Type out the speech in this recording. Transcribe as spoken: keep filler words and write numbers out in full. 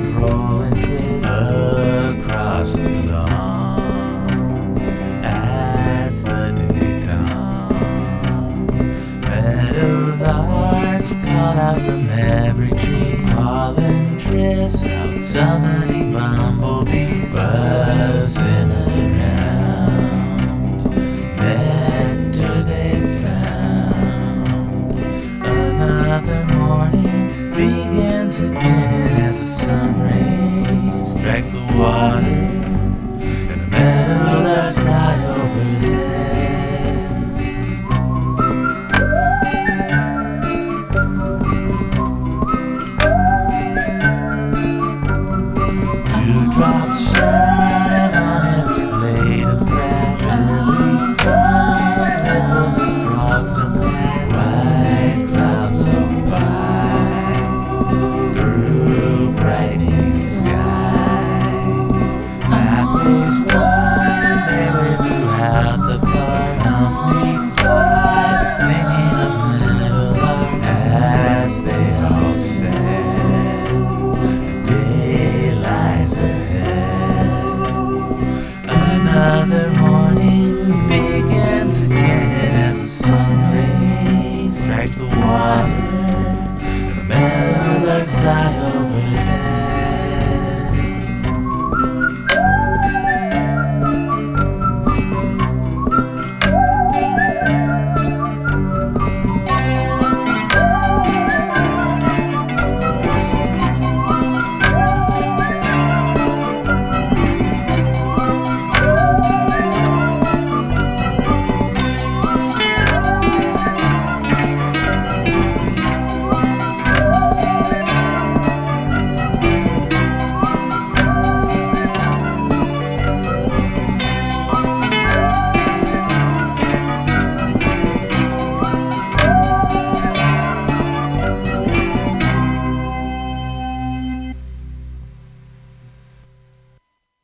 and roll and twist across the lawn as the day comes. Meadowlarks call out from every tree, pollen drifts out, summery bumblebees buzzing around. Nectar they found. Another morning begins again as the sun rays strike the water